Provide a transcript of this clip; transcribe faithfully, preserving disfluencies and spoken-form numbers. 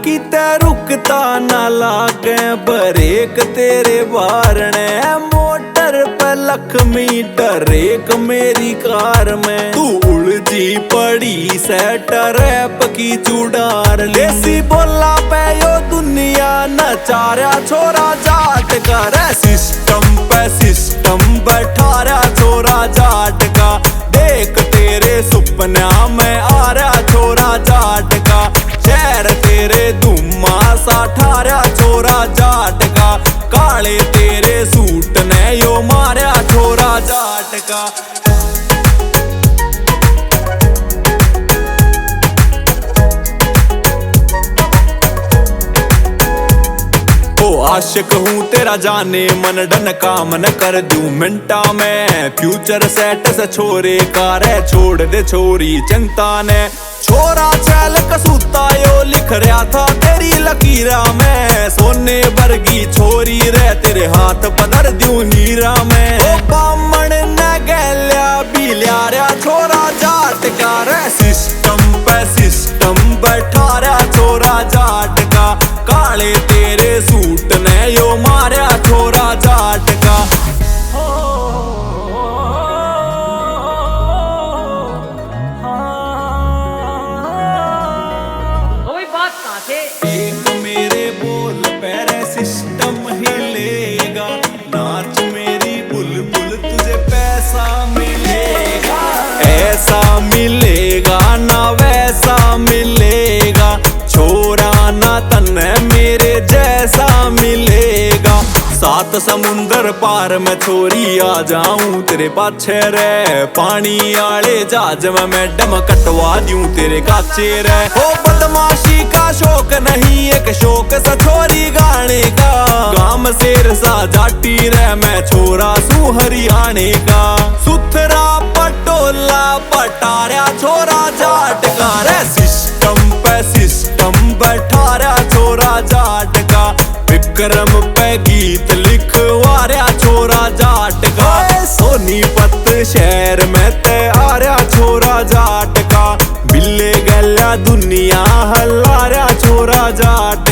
किते रुकता ना लागे ब्रेक तेरे बारने मोटर पे लख मीटर एक मेरी कार में तू उलझी पड़ी सेट रैप की चुड़ार लेसी बोला पे यो दुनिया नचारा छोरा जाट का रे सिस्टम पे सिस्टम बैठा रहा छोरा जाट का देख तेरे सुपना में आ रहा छोरा जाट का शहर तेरे धुम्मा सा ठारा छोरा जाट का काले तेरे सूट ने यो मारा छोरा जाट का। आशिक हूँ तेरा जाने मन डन काम न कर दूं मिनटा में फ्यूचर सेट से छोरे कार छोड़ दे छोरी चिंता ने छोरा चैल कसूता यो लिख रहा था तेरी लकीरा में सोने वर्गी छोरी रे तेरे हाथ पधर दूं हीरा में ओ बामण न गैल्या बिल्या रा छोरा जाट का रे सिस्टम पे सिस्टम बैठा रहा छोरा जाट का काले तेरे सूट ने यो मारा छोरा जाट का। एक मेरे बोल पैरे सिस्टम हिलेगा नाच मेरी बुलबुल तुझे पैसा मिलेगा ऐसा मिलेगा ना वैसा मिलेगा छोरा ना तन्ने मेरे जैसा मिलेगा सात समुंदर पार में छोरी आ जाऊं तेरे पाछे रे पानी आले जहाज में मैडम कटवा दूं तेरे काचे रे ओ बदमाशी का शौक नहीं एक शौक सा छोरी गाने का गाम शेर सा जाटी रे मैं छोरा सू हरियाणे का सुथरा पटोला पटारा छोरा जाट का रे सिस्टम पे सिस्टम बैठा रहा छोरा जाट का विक्रम पे गीत लिखवा रहा छोरा जाट का सोनीपत शहर में ते आ रहा छोरा जाट का बिल्ले गल्या दुनिया हल्ला रहा छोरा जाट